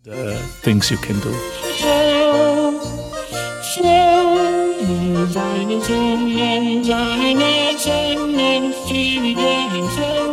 things you can do. Deine Sonne, deine Sonne, viele Sonne.